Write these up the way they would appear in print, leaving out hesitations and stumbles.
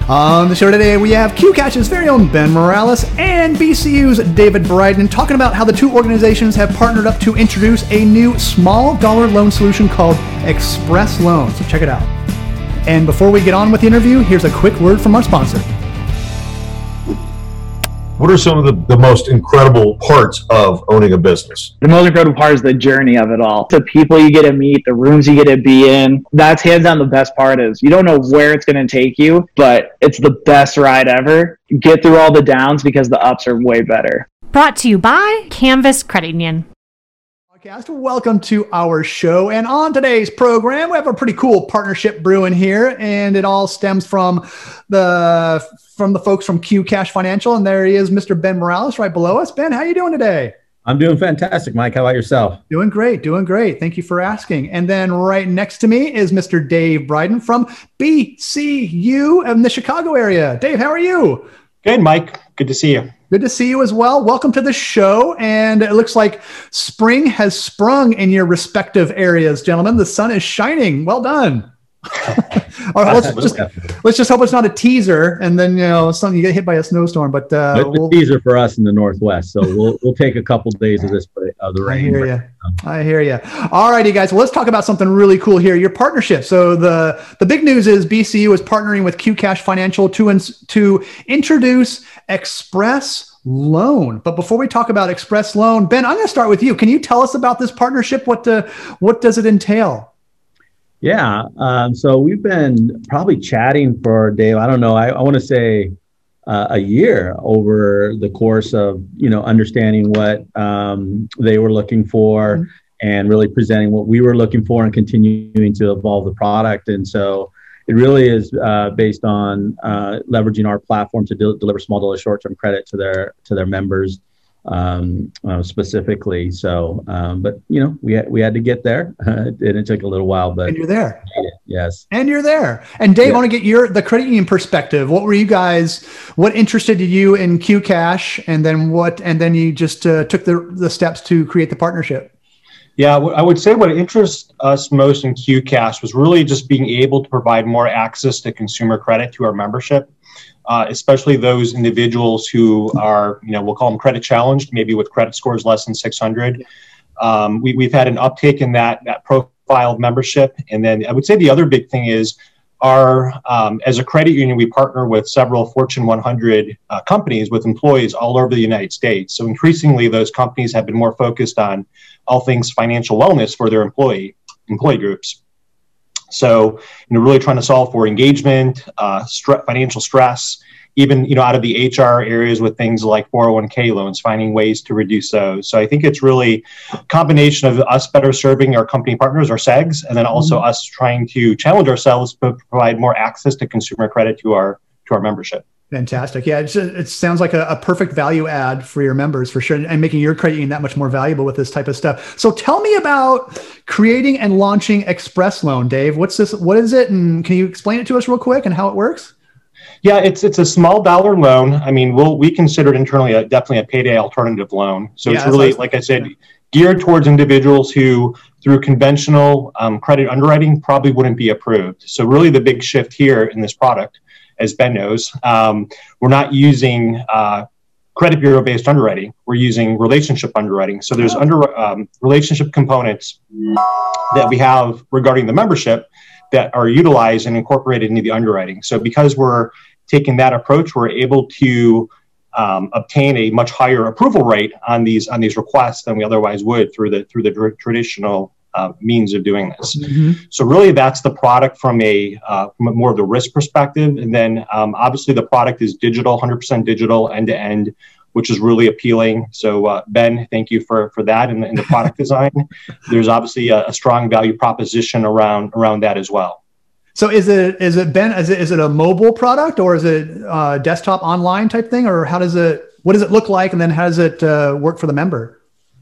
On the show today, we have QCash's very own Ben Morales and BCU's David Bryden talking about how the two organizations have partnered up to introduce a new small dollar loan solution called Express Loan. So check it out. And before we get on with the interview, here's a quick word from our sponsor. What are some of the most incredible parts of owning a business? The most incredible part is the journey of it all. The people you get to meet, the rooms you get to be in. That's hands down the best part is you don't know where it's going to take you, but it's the best ride ever. Get through all the downs because the ups are way better. Brought to you by Canvas Credit Union. Welcome to our show. And on today's program, we have a pretty cool partnership brewing here, and it all stems from the folks from QCash Financial. And there he is, Mr. Ben Morales, right below us. Ben, how you doing today? I'm doing fantastic, Mike. How about yourself? Doing great. Thank you for asking. And then right next to me is Mr. Dave Bryden from BCU in the Chicago area. Dave, how are you? Good, Mike. Good to see you. Good to see you as well. Welcome to the show. And it looks like spring has sprung in your respective areas, gentlemen. The sun is shining. Well done. All right, let's just hope it's not a teaser, and then you get hit by a snowstorm. But it's a teaser for us in the Northwest, so we'll take a couple of days of this of the rain. I hear you. All righty, guys. Well, let's talk about something really cool here. Your partnership. So the big news is BCU is partnering with QCash Financial to introduce Express Loan. But before we talk about Express Loan, Ben, I'm going to start with you. Can you tell us about this partnership? What does it entail? Yeah. So we've been probably chatting for, Dave, I don't know, I want to say a year over the course of, understanding what they were looking for and really presenting what we were looking for and continuing to evolve the product. And so it really is based on leveraging our platform to deliver small dollar short-term credit to their members. Specifically. So, but we had to get there, and it took a little while, but and you're there. Yes. And you're there. And Dave, I want to get the credit union perspective. What interested you in QCash, and then you just took the steps to create the partnership? Yeah, I would say what interests us most in QCash was really just being able to provide more access to consumer credit to our membership. Especially those individuals who are, we'll call them credit challenged, maybe with credit scores less than 600. We've had an uptake in that profile of membership. And then I would say the other big thing is as a credit union, we partner with several Fortune 100 companies with employees all over the United States. So increasingly, those companies have been more focused on all things financial wellness for their employee groups. So, really trying to solve for engagement, financial stress, even, out of the HR areas with things like 401k loans, finding ways to reduce those. So I think it's really a combination of us better serving our company partners, our SEGs, and then also us trying to challenge ourselves to provide more access to consumer credit to our membership. Fantastic. Yeah, it sounds like a perfect value add for your members for sure, and making your credit union that much more valuable with this type of stuff. So tell me about creating and launching Express Loan, Dave. What is it? And can you explain it to us real quick and how it works? Yeah, it's a small dollar loan. I mean, we consider it internally definitely a payday alternative loan. So it's really, like I said, geared towards individuals who, through conventional credit underwriting, probably wouldn't be approved. So really the big shift here in this product, as Ben knows, we're not using credit bureau-based underwriting. We're using relationship underwriting. So there's relationship components that we have regarding the membership that are utilized and incorporated into the underwriting. So because we're taking that approach, we're able to obtain a much higher approval rate on these requests than we otherwise would through the traditional means of doing this. So really that's the product from more of the risk perspective. And then obviously the product is digital, 100% digital, end to end, which is really appealing. So Ben, thank you for that in the product design. There's obviously a strong value proposition around that as well. So is it Ben? Is it a mobile product, or is it a desktop online type thing, or what does it look like, and then how does it work for the member?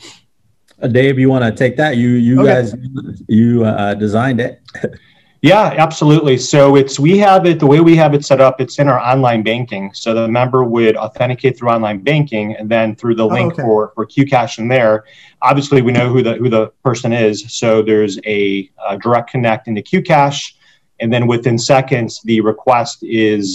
Dave, you want to take that? You okay. Guys, designed it. Yeah, absolutely. So the way we have it set up, it's in our online banking. So the member would authenticate through online banking, and then through the link for QCash in there. Obviously, we know who the person is. So there's a direct connect into QCash. and then within seconds, the request is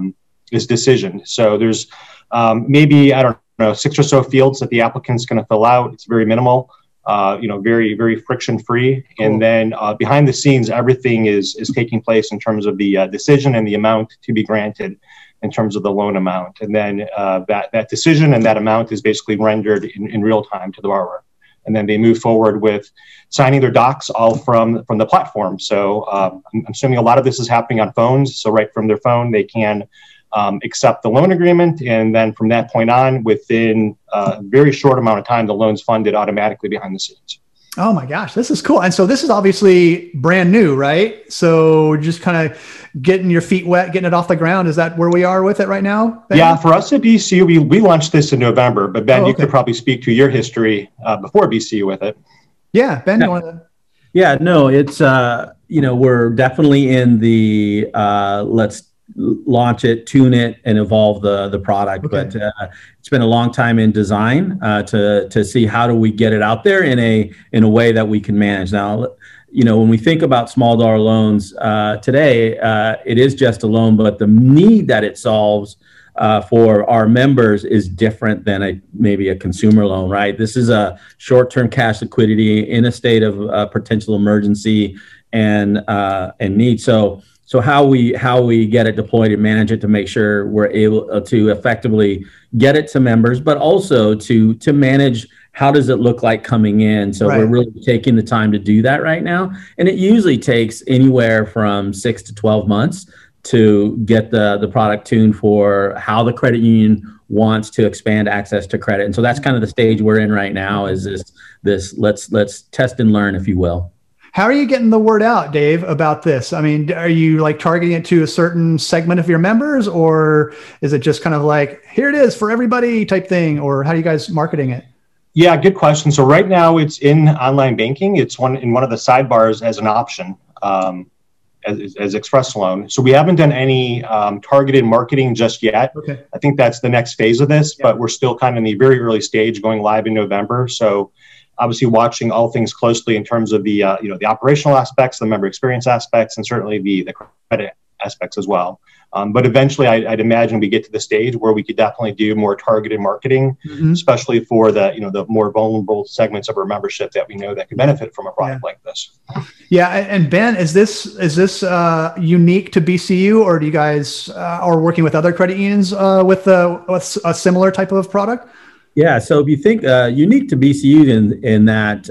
decisioned. So there's maybe, I don't know, 6 or so fields that the applicant's going to fill out. It's very minimal, very, very friction free. Cool. And then behind the scenes, everything is taking place in terms of the decision and the amount to be granted in terms of the loan amount. And then that decision and that amount is basically rendered in real time to the borrower. And then they move forward with signing their docs all from the platform. So I'm assuming a lot of this is happening on phones. So right from their phone, they can accept the loan agreement. And then from that point on, within a very short amount of time, the loan's funded automatically behind the scenes. Oh my gosh, this is cool. And so this is obviously brand new, right? So just kind of getting your feet wet, getting it off the ground. Is that where we are with it right now, Ben? Yeah, for us at BCU, we launched this in November, but Ben, you could probably speak to your history before BCU with it. Yeah, Ben, you want to? Yeah, no, it's, we're definitely in the let's launch it, tune it, and evolve the product. Okay. But it's been a long time in design to see how do we get it out there in a way that we can manage. Now, when we think about small dollar loans today, it is just a loan, but the need that it solves for our members is different than maybe a consumer loan, right? This is a short-term cash liquidity in a state of potential emergency and need. So how we get it deployed and manage it to make sure we're able to effectively get it to members, but also to manage how does it look like coming in. So We're really taking the time to do that right now. And it usually takes anywhere from 6 to 12 months to get the product tuned for how the credit union wants to expand access to credit. And so that's kind of the stage we're in right now, is this let's test and learn, if you will. How are you getting the word out, Dave, about this? I mean, are you like targeting it to a certain segment of your members, or is it just kind of like, here it is for everybody type thing? Or how are you guys marketing it? Yeah, good question. So right now it's in online banking. It's in one of the sidebars as an option as Express Loan. So we haven't done any targeted marketing just yet. Okay. I think that's the next phase of this, but we're still kind of in the very early stage, going live in November. So obviously watching all things closely in terms of the the operational aspects, the member experience aspects, and certainly the credit aspects as well. But eventually, I'd imagine we get to the stage where we could definitely do more targeted marketing, especially for the more vulnerable segments of our membership that we know that could benefit from a product like this. Yeah, and Ben, is this unique to BCU, or do you guys are working with other credit unions with a similar type of product? Yeah, so if you think unique to BCU in that,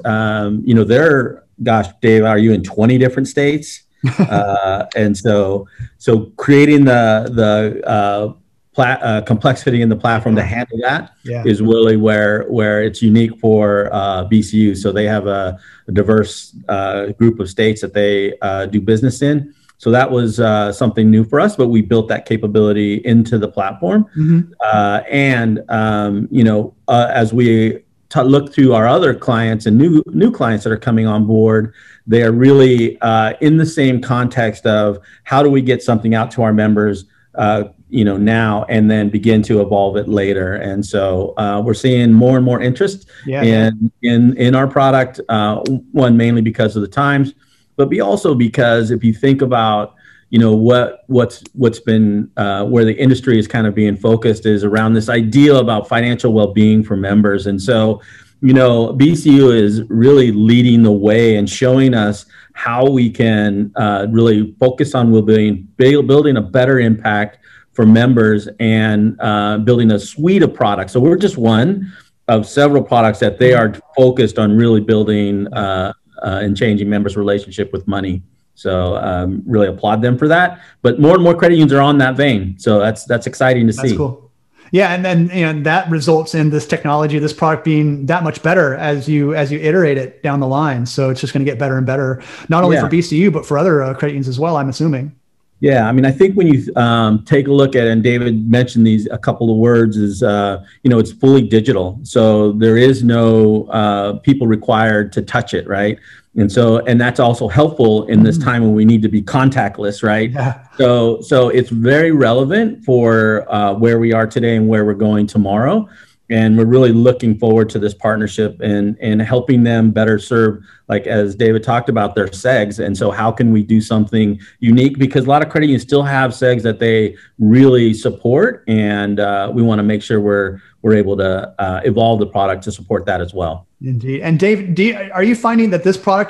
gosh, Dave, are you in 20 different states? And so creating the complexity in the platform to handle that is really where it's unique for BCU. So they have a diverse group of states that they do business in. So that was something new for us, but we built that capability into the platform. As we look through our other clients and new clients that are coming on board, they are really in the same context of how do we get something out to our members, now, and then begin to evolve it later. And so we're seeing more and more interest in our product. One, mainly because of the times, but also because if you think about what's been where the industry is kind of being focused is around this idea about financial well-being for members. And so BCU is really leading the way and showing us how we can really focus on well-being, building a better impact for members, and building a suite of products. So we're just one of several products that they are focused on really building and changing members' relationship with money. So really applaud them for that. But more and more credit unions are on that vein. So that's exciting to see. That's cool. Yeah, and then that results in this technology, this product being that much better as you iterate it down the line. So it's just going to get better and better, not only for BCU but for other credit unions as well, I'm assuming. Yeah, I mean, I think when you take a look at it, and David mentioned a couple of words, is it's fully digital. So there is no people required to touch it, right? And that's also helpful in this time when we need to be contactless, right? Yeah. So it's very relevant for where we are today and where we're going tomorrow. And we're really looking forward to this partnership and helping them better serve, like as David talked about, their segs. And so how can we do something unique? Because a lot of credit unions still have segs that they really support. And we want to make sure we're able to evolve the product to support that as well. Indeed. And Dave, are you finding that this product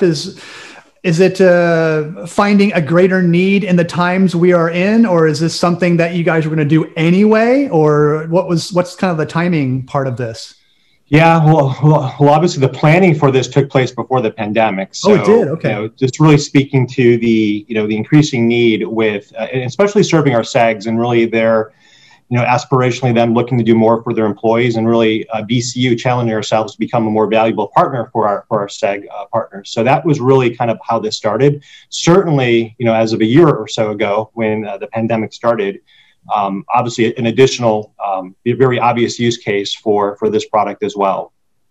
is it finding a greater need in the times we are in, or is this something that you guys were going to do anyway? Or what's kind of the timing part of this? Yeah, well, obviously the planning for this took place before the pandemic. So, it did. Okay. Just really speaking to the increasing need with, especially serving our SEGs and really their, aspirationally them looking to do more for their employees, and really BCU challenging ourselves to become a more valuable partner for our SEG partners. So that was really kind of how this started. Certainly, as of a year or so ago when the pandemic started, obviously an additional, very obvious use case for this product as well.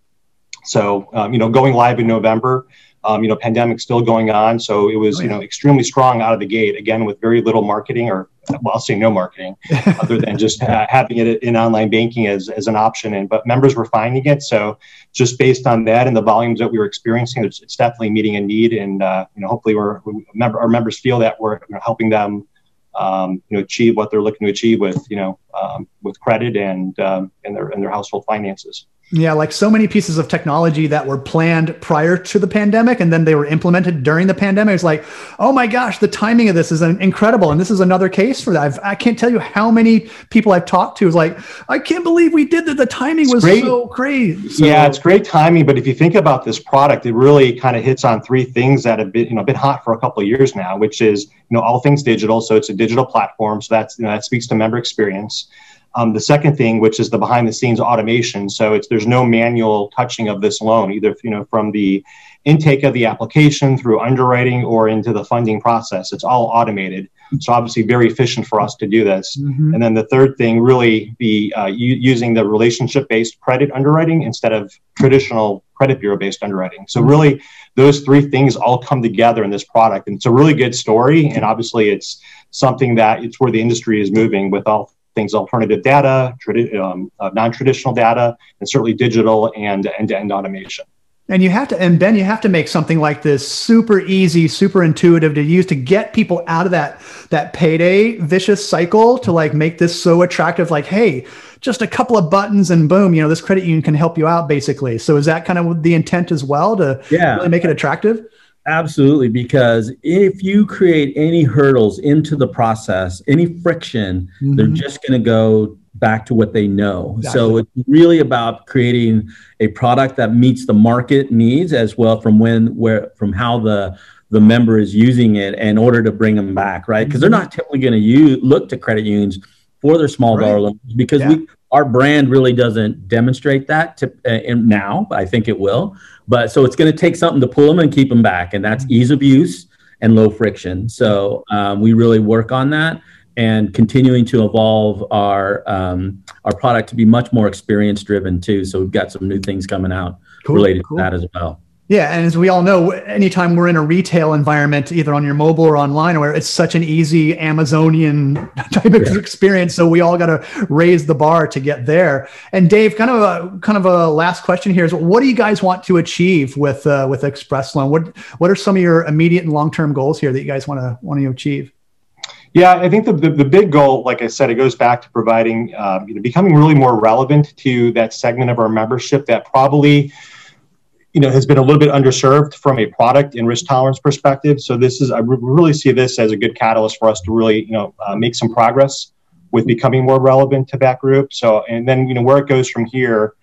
So, going live in November, pandemic still going on. So it was, extremely strong out of the gate, again, with very little marketing, or I'll say no marketing, other than just having it in online banking as an option. But members were finding it. So just based on that and the volumes that we were experiencing, it's definitely meeting a need. And, hopefully our members feel that we're helping them, achieve what they're looking to achieve with credit and their household finances. Yeah, like so many pieces of technology that were planned prior to the pandemic and then they were implemented during the pandemic. It's like, oh my gosh, the timing of this is incredible. And this is another case for that. I can't tell you how many people I've talked to is like, I can't believe we did that. The timing was so crazy. So, yeah, it's great timing. But if you think about this product, it really kind of hits on three things that have been hot for a couple of years now, which is, all things digital. So it's a digital platform. So that speaks to member experience. The second thing, which is the behind the scenes automation. So there's no manual touching of this loan, either, from the intake of the application through underwriting or into the funding process. It's all automated. So obviously very efficient for us to do this. Mm-hmm. And then the third thing, really be using the relationship-based credit underwriting instead of traditional credit bureau-based underwriting. So really those three things all come together in this product. And it's a really good story. And obviously it's something that it's where the industry is moving with all things, alternative data, non-traditional data, and certainly digital and end-to-end automation. And Ben, you have to make something like this super easy, super intuitive to use to get people out of that payday vicious cycle, to like make this so attractive. Like, hey, just a couple of buttons and boom, this credit union can help you out basically. So is that kind of the intent as well, to really make it attractive? Absolutely, because if you create any hurdles into the process, any friction, they're just going to go back to what they know. Exactly. So it's really about creating a product that meets the market needs as well, from how the member is using it in order to bring them back, right? Because they're not typically going to look to credit unions for their small dollar loans, because our brand really doesn't demonstrate that now. I think it will. But so it's going to take something to pull them and keep them back. And that's ease of use and low friction. So we really work on that and continuing to evolve our product to be much more experience driven too. So we've got some new things coming out related to that as well. Yeah. And as we all know, anytime we're in a retail environment, either on your mobile or online, where it's such an easy Amazonian type of experience. So we all got to raise the bar to get there. And Dave, kind of a last question here is, what do you guys want to achieve with Express Loan? What are some of your immediate and long-term goals here that you guys want to achieve? Yeah, I think the big goal, like I said, it goes back to providing, becoming really more relevant to that segment of our membership that probably has been a little bit underserved from a product and risk tolerance perspective. So I really see this as a good catalyst for us to really, make some progress with becoming more relevant to that group. So, and then, where it goes from here,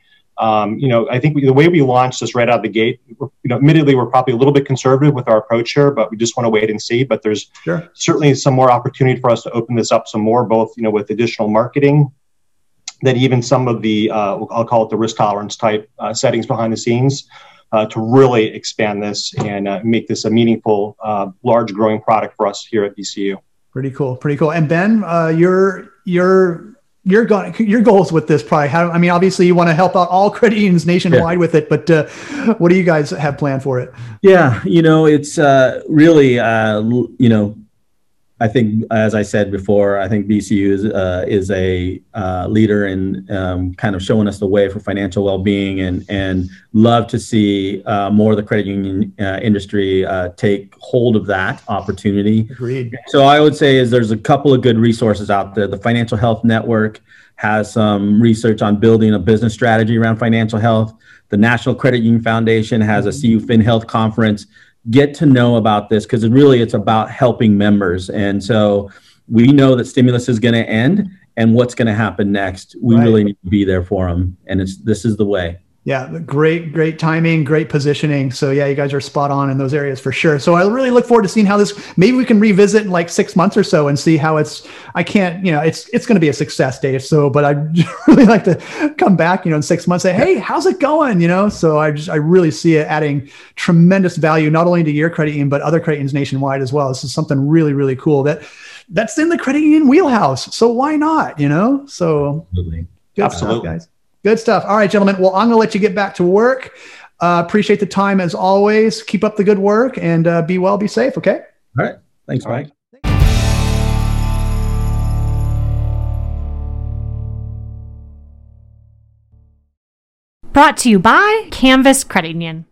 I think the way we launched this right out of the gate, admittedly, we're probably a little bit conservative with our approach here, but we just want to wait and see. But there's certainly some more opportunity for us to open this up some more, both, with additional marketing, that even some of the, I'll call it the risk tolerance type settings behind the scenes, to really expand this and make this a meaningful, large growing product for us here at BCU. Pretty cool. And Ben, your goals with this probably, obviously you want to help out all credit unions nationwide with it, but what do you guys have planned for it? Yeah, it's really, I think, as I said before, I think BCU is a leader in kind of showing us the way for financial well-being, and love to see more of the credit union industry take hold of that opportunity. Agreed. So I would say there's a couple of good resources out there. The Financial Health Network has some research on building a business strategy around financial health. The National Credit Union Foundation has a CU FinHealth conference. Get to know about this, because it's about helping members. And so we know that stimulus is going to end, and what's going to happen next. We really need to be there for them. And this is the way. Yeah, great timing, great positioning. So yeah, you guys are spot on in those areas for sure. So I really look forward to seeing how this, maybe we can revisit in like 6 months or so and see how it's going to be a success, Dave. So, but I'd really like to come back, in 6 months, say, hey, how's it going? So I really see it adding tremendous value, not only to your credit union, but other credit unions nationwide as well. This is something really, really cool that's in the credit union wheelhouse. So why not, So Absolutely. Good stuff, guys. Good stuff. All right, gentlemen. Well, I'm going to let you get back to work. Appreciate the time as always. Keep up the good work, and be well, be safe. Okay. All right. Thanks, Mike. Brought to you by Canvas Credit Union.